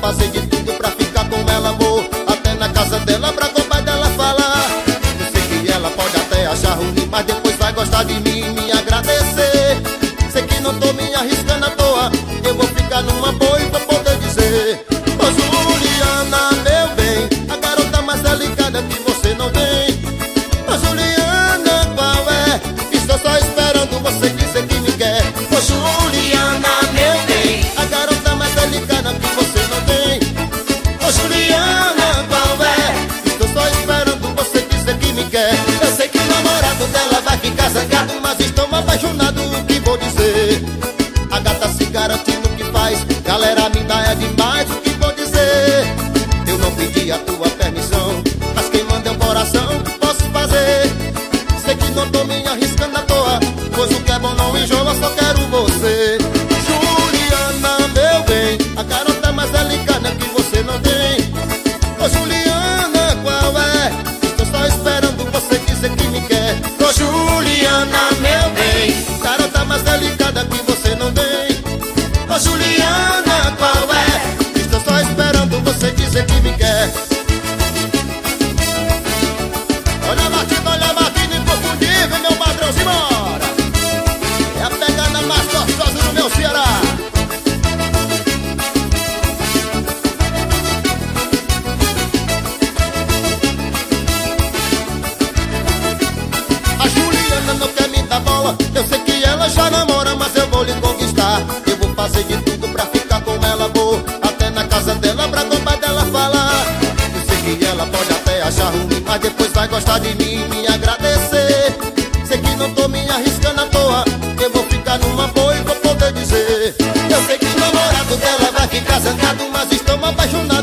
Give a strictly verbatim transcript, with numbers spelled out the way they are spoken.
fazer de tudo pra ficar com ela, vou até na casa dela pra com o pai dela falar. Eu sei que ela pode até achar ruim, mas depois vai gostar de mim e me agradecer. Sei que não tô me arriscando à toa, eu vou ficar numa boa e vou poder dizer: ô Juliana, meu bem, a garota mais delicada que você não tem. Ô Juliana, qual é? Estou só esperando você dizer que me quer. Ô Juliana, meu bem, a garota mais delicada que você não tem. Ô Juliana, qual é? Estou só esperando você dizer que me quer. Eu sei que o namorado dela vai ficar zangado, mas estou apaixonado, o que vou dizer? A gata se garante no que faz, galera, me dá é demais, o que vou dizer? Eu não pedi a tua permissão, mas quem manda é o coração, posso fazer. Sei que não tô me arriscando à toa, pois o que é bom não enjoa, só quero você. Juliana, meu bem, a garota mais delicada que você não tem. Ô Juliana, qual é? Estou só esperando você dizer que me quer. Ô Juliana, meu bem, garota mais delicada que você não tem. Ô Juliana, qual é? Estou só esperando você dizer que me quer. Olha a batida, olha a batida inconfundível, meu padrão, simbora! É a pegada mais gostosa do meu Ceará. A Juliana não quer me dar bola, eu sei que ela já namora, mas eu vou lhe conquistar. Eu vou fazer de tudo pra ficar com ela, vou até na casa dela pra com o pai dela falar. Eu sei que ela pode até achar ruim, mas depois vai gostar de mim e me agradecer. Sei que não tô me arriscando à toa, eu vou ficar numa boa e vou poder dizer: eu sei que o namorado dela vai ficar zangado, mas estou apaixonado.